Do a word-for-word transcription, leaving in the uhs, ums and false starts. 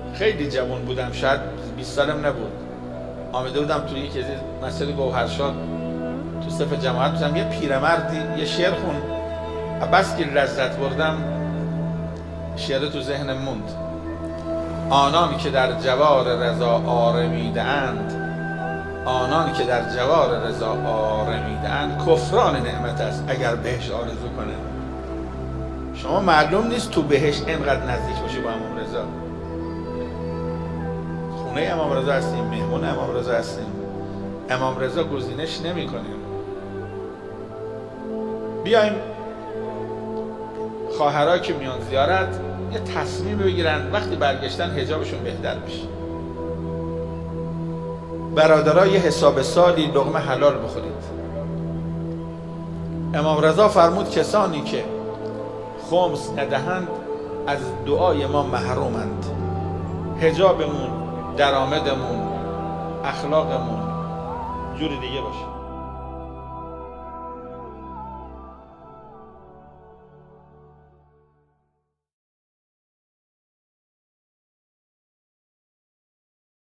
خیلی جوان بودم، شاید بیست سالم نبود، آمده بودم توی یکی از مسجد گوهرشاد تو صف جماعت بودم، یه پیرمردی یه شعر خون، بس که لذت بردم شعر تو ذهنم موند. آنانی که در جوار رضا آرمیده اند، آنانی که در جوار رضا آرمیده اند، کفران نعمت است اگر بهش آرزو کنه. شما معلوم نیست تو بهش اینقدر نزدیک باشی با امام رضا. خونه امام رضا هستیم، مهمون امام رضا هستیم، امام رضا گزینش نمی کنیم. بیایم خواهرها که میان زیارت یه تصمیم بگیرن وقتی برگشتن حجابشون بهتر بشه. برادرها یه حساب سالی لقمه حلال بخورید. امام رضا فرمود کسانی که خمس ندهند از دعای ما محرومند. حجابمون، درآمدمون، اخلاقمون جور دیگه باشه.